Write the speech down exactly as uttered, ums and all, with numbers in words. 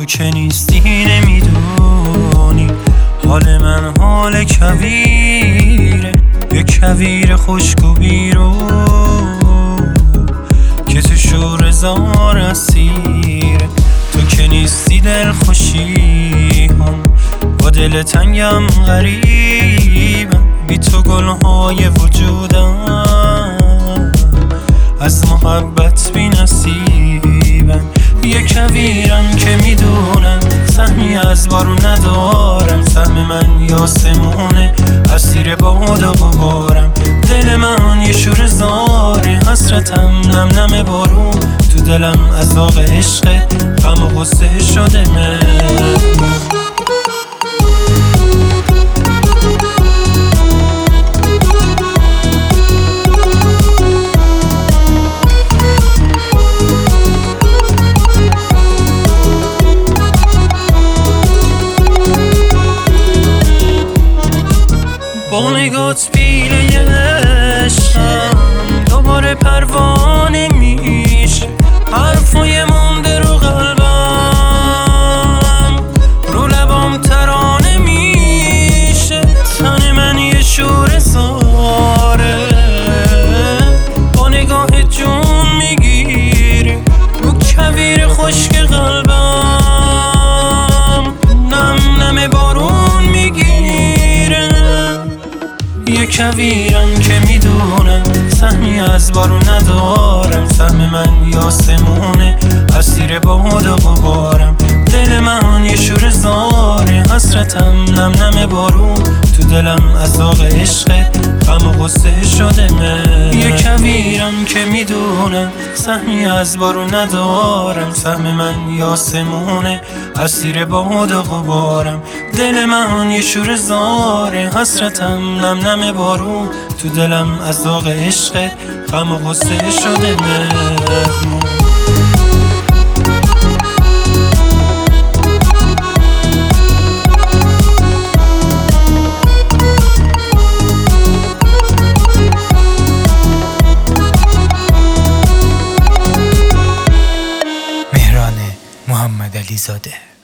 که نیستی نمیدونی حال من حال کویره، یه کویر خشک و بیرو که تو شور زار اسیره. تو که نیستی دل خوشی هم با دل تنگم غریبم، بی تو گلهای وجودم از محبت بی نصیبم. یه کویرم که میدونم سهمی از بارون ندارم، سهم من یاسمونه اسیر باد و غبارم. دل من یه شور زاره، حسرتم نم نم بارون، تو دلم عذاب عشقت غم و غصه شده من. با نگات پیله عشقم دوباره پروانه میشه، حرفای مونده رو قلبم رو لبام ترانه میشه. تن من یه شور زاره، با نگاه جون میگیری رو کویر خشک قلبم، نم نم بارون میگیره. یه کویرم که میدونم سهمی از بارون ندارم، سهم من یاسمونه اسیر باد و غبارم. دل من یه شور زاره، حسرتم نم نم بارون، تو دلم عذاب عشقت غم و غصه شده من. یه کویرم که میدونم سهمی از بارون ندارم، سهم من یاسمونه اسیر باد و غبارم. دل من یه شور زاره، حسرتم نم نم بارون، تو دلم عذاب عشقت غم و غصه شده من. مهران محمد علی زاده.